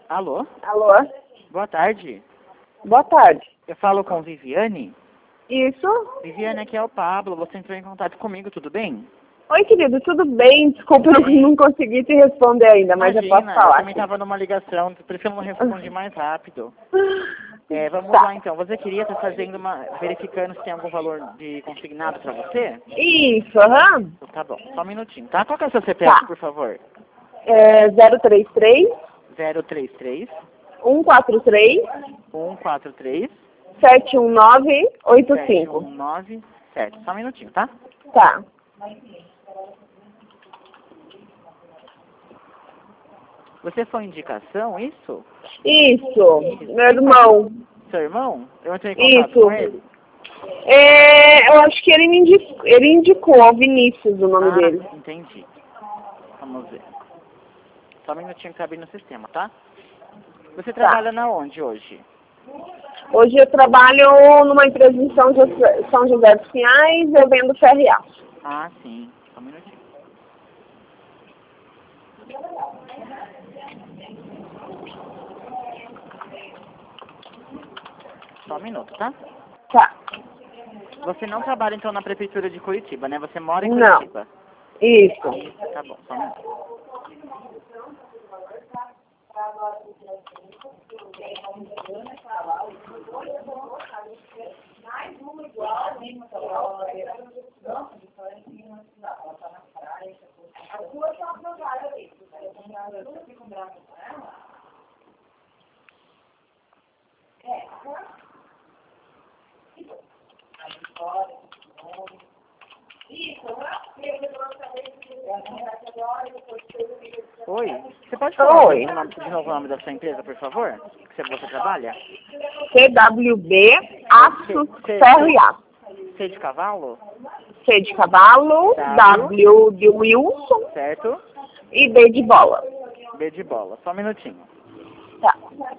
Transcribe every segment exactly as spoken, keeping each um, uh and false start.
Alô? Alô? Boa tarde. Boa tarde. Eu falo com Viviane. Isso? Viviane, aqui é o Pablo. Você entrou em contato comigo, tudo bem? Oi, querido, tudo bem? Desculpa, eu não consegui te responder ainda, mas Imagina, eu posso falar. eu também estava numa ligação, por isso eu não respondi mais rápido. É, vamos Tá. lá então. Você queria estar fazendo uma. verificando se tem algum valor de consignado para você? Isso, aham. Tá bom, só um minutinho, tá? Qual que é o seu C P F, Tá. por favor? É zero três três, zero três três, um quatro três, um quatro três, sete um nove, oito sete cinco. um nove sete. Só um minutinho, tá? Tá. Você foi indicação, isso? Isso, meu irmão. Seu irmão? Eu entrei em contato Isso. com ele? É, eu acho que ele me indicou, ele indicou, ó, Vinícius, o nome Ah, dele. entendi. Vamos ver. Só um minutinho que tá abrindo o sistema, tá? Você trabalha na onde hoje? Hoje eu trabalho numa empresa em São José, São José dos Pinhais, eu vendo ferro e aço. Ah, sim. Só um minutinho. Só um minuto, tá? Tá. Você não trabalha então na prefeitura de Curitiba, né? Você mora em Não. Curitiba. Isso. Tá bom, só um minuto. Oi, você pode falar Oi. de novo, de novo o nome da sua empresa, por favor? Que você, você trabalha? C W B, aço, C- ferro e aço. C de cavalo? C de cavalo, W de Wilson Certo? e B de bola. B de bola. Só um minutinho. Tá.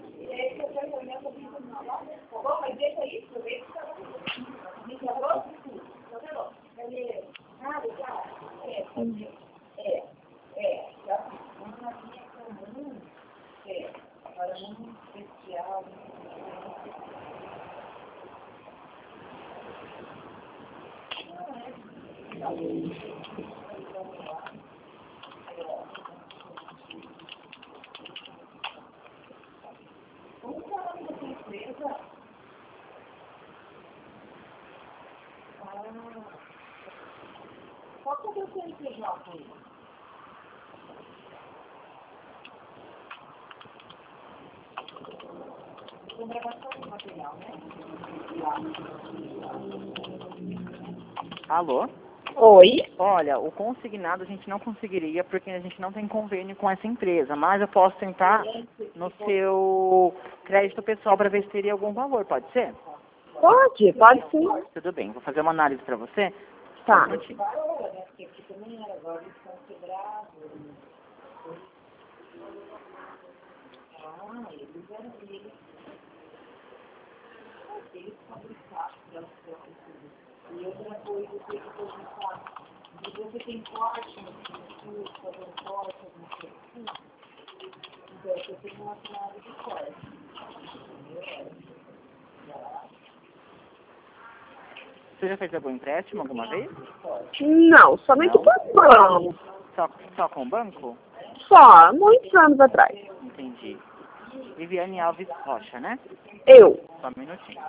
Alô? Oi. Olha, o consignado a gente não conseguiria porque a gente não tem convênio com essa empresa, mas eu posso tentar no seu crédito pessoal para ver se teria algum valor, pode ser? Pode, pode sim. Tudo bem, vou fazer uma análise para você. Tá. Um minutinho. Você já fez algum empréstimo alguma vez? Não, somente Não? por banco. Só, só com o banco? Só, muitos anos atrás. Entendi. Viviane Alves Rocha, né? Eu. Só um minutinho.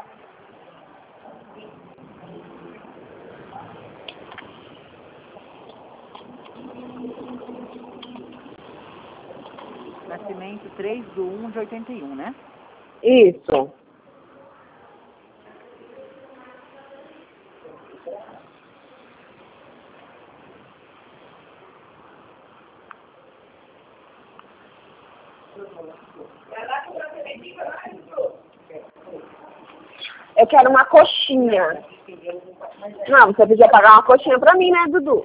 Nascimento três de um de oitenta e um, né? Isso. Eu quero uma coxinha. Não, você podia pagar uma coxinha pra mim, né, Dudu?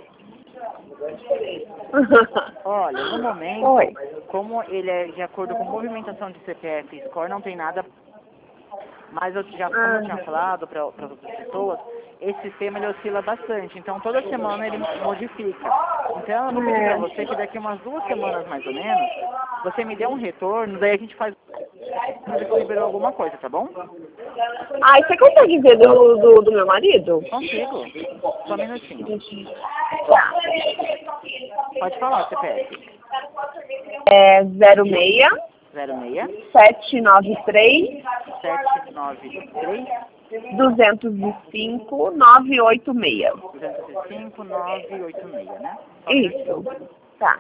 Olha, no momento, Oi. como ele é de acordo com movimentação de C P F e score, não tem nada. Mas eu já, como eu tinha falado para as outras pessoas, esse sistema ele oscila bastante. Então toda semana ele modifica. Então, eu vou pedir pra você que daqui umas duas semanas, mais ou menos, você me dê um retorno, daí a gente faz ver se liberou alguma coisa, tá bom? Ai, você consegue ver do, do, do meu marido? Consigo. Só um minutinho. Tá. Pode falar, C P F. É zero seis zero seis, sete nove três sete nove três, duzentos e cinco nove oito seis. duzentos e cinco, nove oito seis, né? Só um Isso. minutinho. Tá.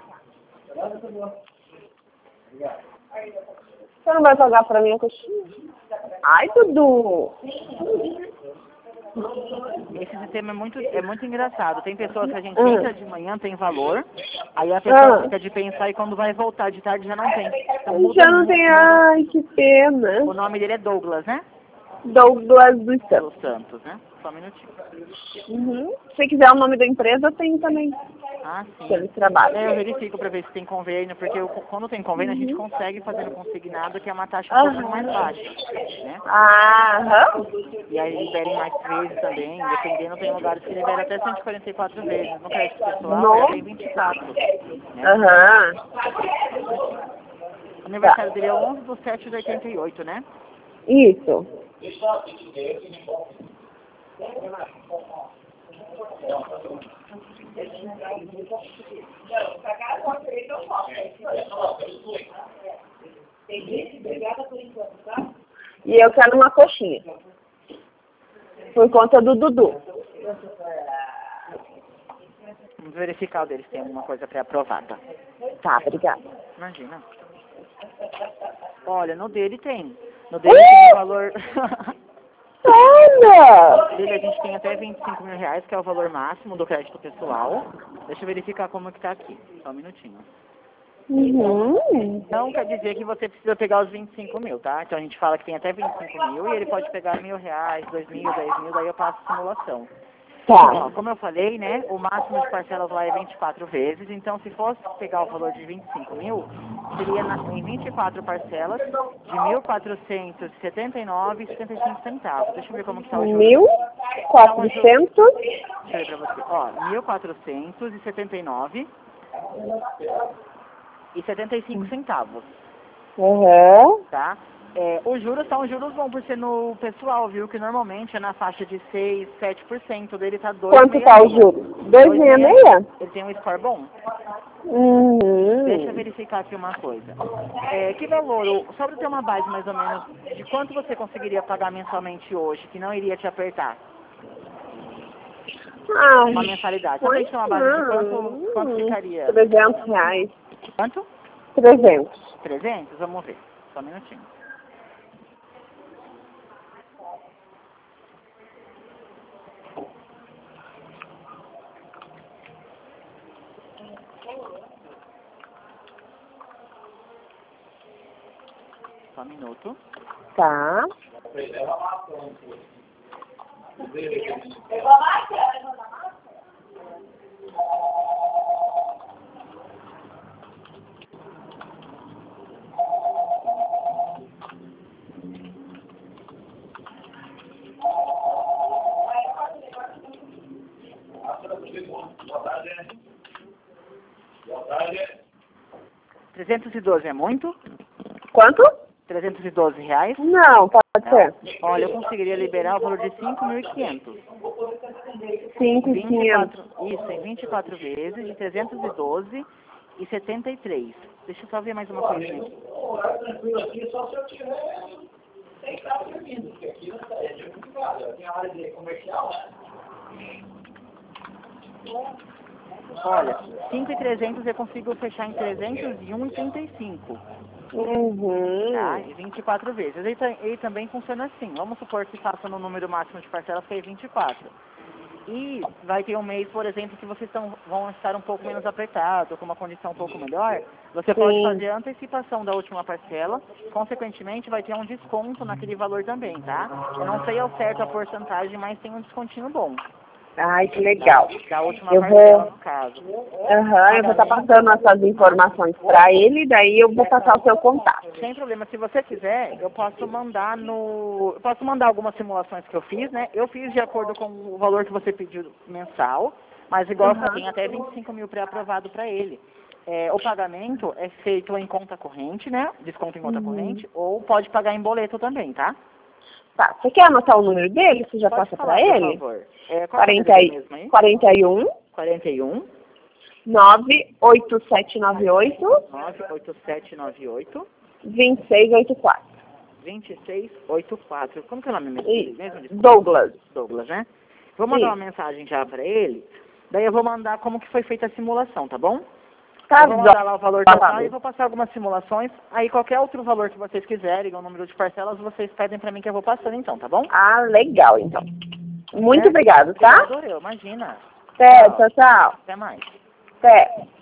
Você não vai pagar pra mim a coxinha? Ai, Dudu. Esse sistema é muito, é muito engraçado. Tem pessoas que a gente Ah. entra de manhã, tem valor, aí a pessoa Ah. fica de pensar e quando vai voltar de tarde já não tem. Então muda, Já não mu- tem. muda. Ai, que pena. O nome dele é Douglas, né? Douglas dos Santos. Dos Santos, né? Só um minutinho. Uhum. Se quiser o nome da empresa, tem também. Ah, Que sim. ele trabalha. É, eu verifico para ver se tem convênio, porque eu- quando tem convênio a gente Uhum. consegue fazer no consignado, que é uma taxa um Aham. pouco mais baixa, né? Aham. E aí libera em mais vezes também, dependendo, tem lugares que libera até cento e quarenta e quatro vezes. No crédito pessoal é até vinte e quatro, né? Aham. O aniversário dele é onze de sete de oitenta e oito, né? Isso. E eu quero uma coxinha. Por conta do Dudu. Vamos verificar o deles, tem alguma coisa pré-aprovada. Tá, obrigada. Imagina. Olha, no dele tem. No dele tem um valor... Olha! No dele a gente tem até vinte e cinco mil reais, que é o valor máximo do crédito pessoal. Deixa eu verificar como que tá aqui. Só um minutinho. Uhum. Não quer dizer que você precisa pegar os vinte e cinco mil, tá? Então a gente fala que tem até vinte e cinco mil e ele pode pegar mil reais, dois mil, dez mil, daí eu passo a simulação. Ó, Tá. como eu falei, né, o máximo de parcelas lá é vinte e quatro vezes, então se fosse pegar o valor de vinte e cinco mil, seria na, em vinte e quatro parcelas de mil quatrocentos e setenta e nove reais e setenta e cinco centavos. Deixa eu ver como que tá o juro. Mil quatrocentos. Deixa eu ver pra você. Ó, mil quatrocentos e setenta e nove reais e setenta e cinco centavos, Uhum. tá? É, os juros são juros bons por ser no pessoal, viu? Que normalmente é na faixa de seis, sete por cento, dele tá dois Quanto tá o juro? dois vírgula sessenta e seis? Ele tem um score bom. Uhum. Deixa eu verificar aqui uma coisa. É, que valor, o- só para ter uma base mais ou menos, de quanto você conseguiria pagar mensalmente hoje, que não iria te apertar? Ai, Uma mensalidade. Só pra gente ter uma base de quanto, quanto ficaria? trezentos reais. Quanto? trezentos. trezentos? Vamos ver. Só um minutinho. Só um minuto. Tá. trezentos e doze é muito? Quanto? trezentos e doze reais? Não, pode ser. Olha, eu conseguiria liberar o valor de cinco mil e quinhentos. cinco e vinte e quinhentos. quatro, isso, em vinte e quatro vezes, de trezentos e doze e setenta e três. Deixa eu só ver mais uma coisinha aqui. Olha, cinco mil e trezentos eu consigo fechar em trezentos e um e trinta e cinco. Uhum. Tá? E vinte e quatro vezes. Ele, ta- ele também funciona assim. Vamos supor que faça no número máximo de parcelas, que é vinte e quatro. E vai ter um mês, por exemplo, que vocês tão, vão estar um pouco menos apertados, com uma condição um pouco melhor. Você pode Sim. fazer a antecipação da última parcela. Consequentemente, vai ter um desconto naquele valor também, tá? Eu não sei ao certo a porcentagem, mas tem um descontinho bom. Ai, que legal. Da última Eu parcela, vou. no caso. Aham, eu vou estar passando essas informações para ele, daí eu vou passar o seu contato. Sem problema. Se você quiser, eu posso mandar no... Eu posso mandar algumas simulações que eu fiz, né? Eu fiz de acordo com o valor que você pediu mensal, Mas igual Uhum. eu falei, tem até vinte e cinco mil pré-aprovado para ele. É, o pagamento é feito em conta corrente, né? Desconto em conta Uhum. corrente, ou pode pagar em boleto também, tá? Tá, você quer anotar o número dele? Você já Pode passa falar, pra por ele? favor. É, qual é o quarenta, dele mesmo aí? quarenta e um, quarenta e um, nove oito sete nove oito, nove oito sete nove oito, vinte e seis oitenta e quatro. dois seis oito quatro. Como que é o nome mesmo Isso. dele mesmo? Desculpa. Douglas. Douglas, né? Vou mandar uma Isso. mensagem já para ele, daí eu vou mandar como que foi feita a simulação, tá bom? Tá Eu vou mandar lá o valor Tá total bom. e vou passar algumas simulações. Aí qualquer outro valor que vocês quiserem, o número de parcelas, vocês pedem para mim que eu vou passando então, tá bom? Ah, legal, então. Muito É? obrigado, tá? Obrigado eu, imagina. Até, Tchau. tchau, tchau. Até mais. Até.